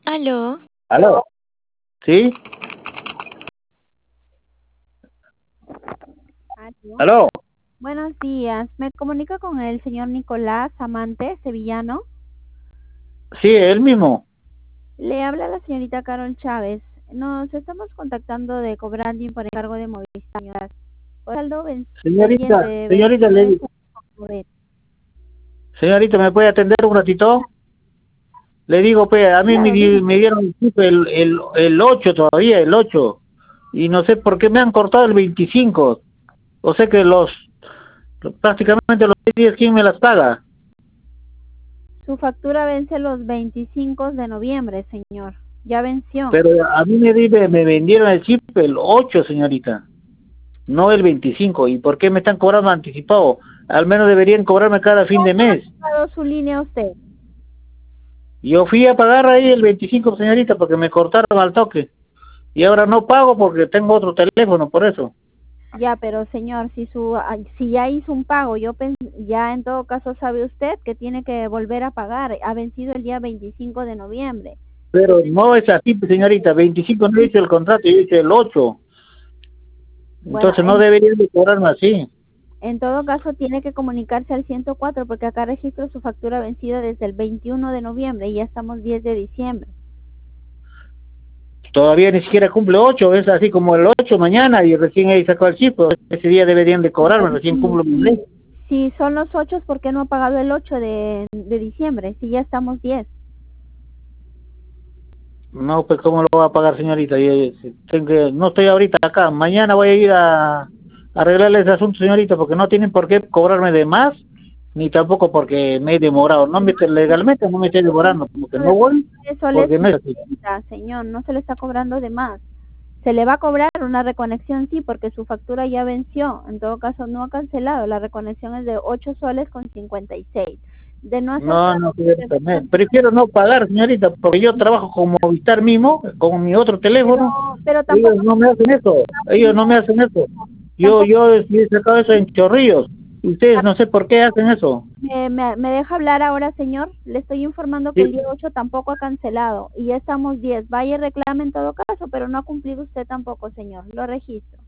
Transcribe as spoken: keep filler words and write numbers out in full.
Aló. ¿Aló? ¿Sí? Aló. ¿Aló? Buenos días, me comunico con el señor Nicolás Amante, sevillano. Sí, él mismo. Le habla la señorita Carol Chávez. Nos estamos contactando de Cobranding por encargo de Movistar. Por saldo ven- Señorita, pendiente señorita, vencido de le, su- señorita, ¿me puede atender un ratito? Le digo, pues, a mí me, Claro, di- dígame. me dieron el, chip el, el, el ocho todavía, el ocho. Y no sé por qué me han cortado el veinticinco. O sea que los, prácticamente los días, ¿quién me las paga? Su factura vence los veinticinco de noviembre, señor. Ya venció. Pero a mí me, di- me vendieron el chip el ocho, señorita, no el veinticinco. ¿Y por qué me están cobrando anticipado? Al menos deberían cobrarme cada fin de ¿Cómo ha mes. pagado su línea usted? Yo fui a pagar ahí el veinticinco, señorita, porque me cortaron al toque. Y ahora no pago porque tengo otro teléfono, por eso. Ya, pero señor, si su ay, si ya hizo un pago, yo pen- ya en todo caso sabe usted que tiene que volver a pagar. Ha vencido el día veinticinco de noviembre. Pero no es así, señorita. veinticinco no he hecho el contrato, yo he hecho el ocho. Bueno, Entonces no en, deberían de cobrarme así. en todo caso tiene que comunicarse al ciento cuatro porque acá registro su factura vencida desde el veintiuno de noviembre y ya estamos diez de diciembre. Todavía ni siquiera cumple ocho, es así como el ocho mañana y recién ahí sacó el chip. Pues, ese día deberían de cobrarme, Pero recién si, cumplo mi mes. si, si son los ocho, ¿por qué no ha pagado el ocho de, de diciembre? Si ya estamos diez. No, pues ¿cómo lo voy a pagar, señorita? Yo, eh, tengo que- no estoy ahorita acá. Mañana voy a ir a, a arreglarle ese asunto, señorita, porque no tienen por qué cobrarme de más, ni tampoco porque me he demorado. No me, legalmente no me estoy demorando, como que no voy, Eso le porque no es así. señor, no se le está cobrando de más. Se le va a cobrar una reconexión, sí, porque su factura ya venció. En todo caso, no ha cancelado. La reconexión es de ocho soles con cincuenta y seis. De no hacer No, no, señorita, me- prefiero no pagar, señorita, porque yo trabajo con Movistar mismo, con mi otro pero, teléfono. pero Ellos tampoco, no me hacen eso, ellos no me hacen eso. Yo, tampoco yo sí he sacado eso en Chorrillos. Ustedes no sé por qué hacen eso. me, me, me deja hablar ahora, señor. Le estoy informando que Sí. el día ocho tampoco ha cancelado y ya estamos diez. Vaya y reclame en todo caso, pero no ha cumplido usted tampoco, señor. Lo registro.